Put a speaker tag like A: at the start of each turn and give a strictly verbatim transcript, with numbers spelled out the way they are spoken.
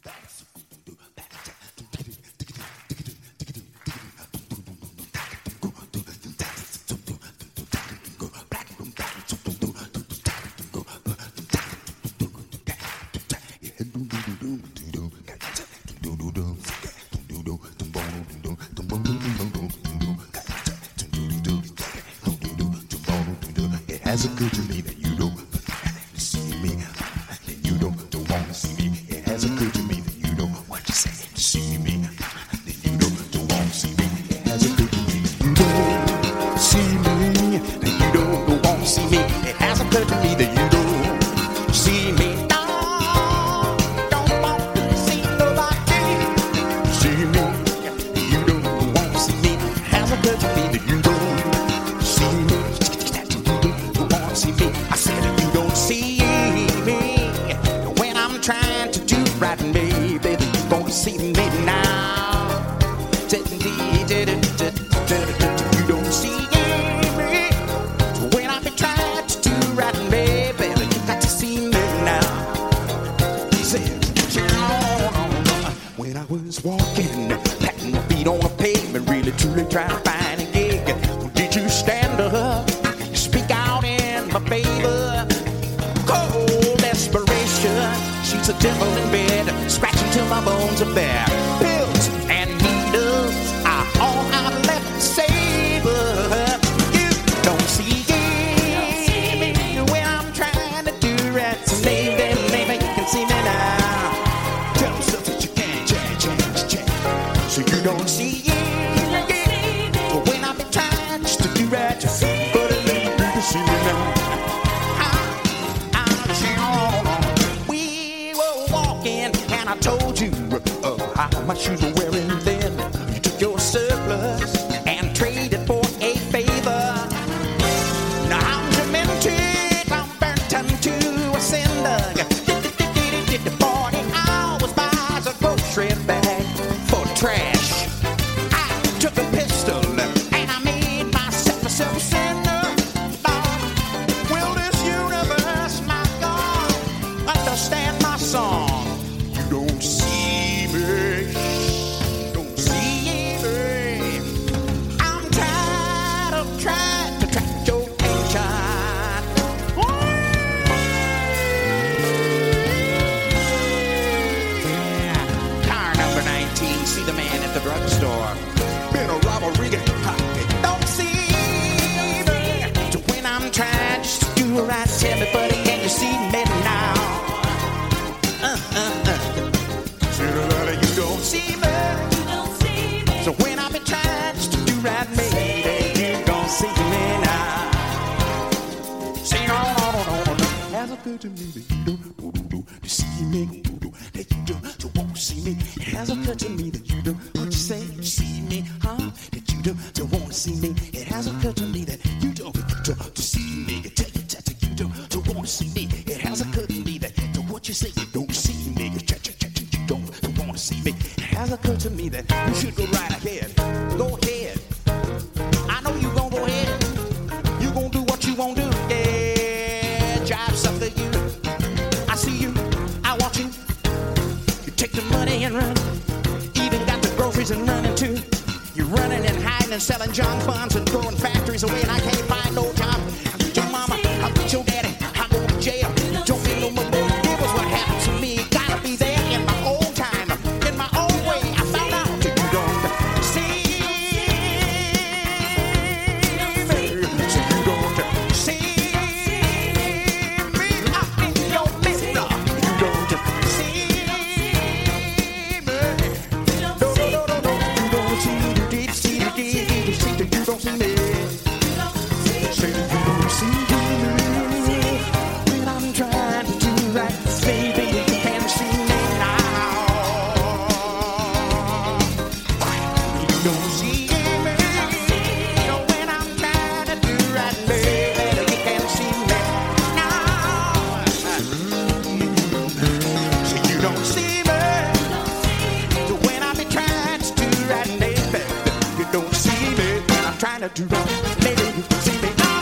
A: Has occurred to me that you don't see me, that you don't, don't want to see me. It has occurred to me that you don't want to say to see me, that you don't, don't want to see me. It has occurred to me that you don't see me, that you don't, don't want to see me. It has occurred to me that you don't see me. No, don't want to see nobody see me. You don't want to see me. It has occurred to me that you don't see me. See me. I said you don't see me when I'm trying to do right, baby. You gonna see me now. You don't see me when I've been trying to do right, baby. You got to see me now. He said, when I was walking, patting my feet on the pavement, really truly trying to find a gig. Did you stand up? Speak out in my favor. Cold desperation. She's a devil in bed, scratching till my bones are bare. Pills and needles are all I'm left to savor. You don't see me when I'm trying to do right. So maybe, maybe you can see me now. Tell yourself that you can change, change, change. So you don't see me when I've been trying just to do right. Just see me now. We were walking and I told you uh, how my shoes were wearing then. You took your surplus and traded for a favor. Now I'm demented, I'm burnt into a cinder. forty hours buys a grocery bag for trash. I took a pistol and I made myself a self-sinner. Understand my song. You don't see me, don't see me. I'm tired of trying to attract your attention. Yeah. Car number nineteen, see the man at the drugstore. Been a robbery. Don't see me. So when I'm trying just to do right, tell me, buddy, can you see me now? Uh, uh, uh. You don't see me. You don't see me. So when I've been trying just to do right, maybe you don't see me now. Say no, no, no, no, no. Has occurred to me that you don't, do, do, see me, do, do, that you don't, don't want to see me. It has occurred to me that you don't, what you say, you see me, huh? That you don't, don't want to see me. It has occurred to me that you don't, don't, to see me. Tell you that you don't, don't want to see me. It has occurred to me that what you say, you don't see me. You don't, don't want to see me. It has occurred to me that you should go right ahead. Go ahead. I know you gonna go ahead. You gonna do what you won't do. Yeah, jive sucker, you. I see you. I want you. You take the money and run. Even got the groceries and running too. You're running and hiding and selling junk bonds and throwing factories away, and I can't find no job. I beat your mama. I beat your daddy. I go to jail. Don't need no more. It was what happened to me. Gotta be there in my own time, in my own way. I found out that you don't see me. So you don't see me up in your mirror. You don't see me. No, no, no, no, no. You don't see me. You did see me. You did see me. You don't see me. Say you don't see me. When I'm trying to do right, baby, you can see me now. You don't see me. So when I'm trying to do right, baby, you can see me now. So you don't see me. So when I be trying to do right, baby, you don't see me. When I'm trying to do right, baby, you can see me now.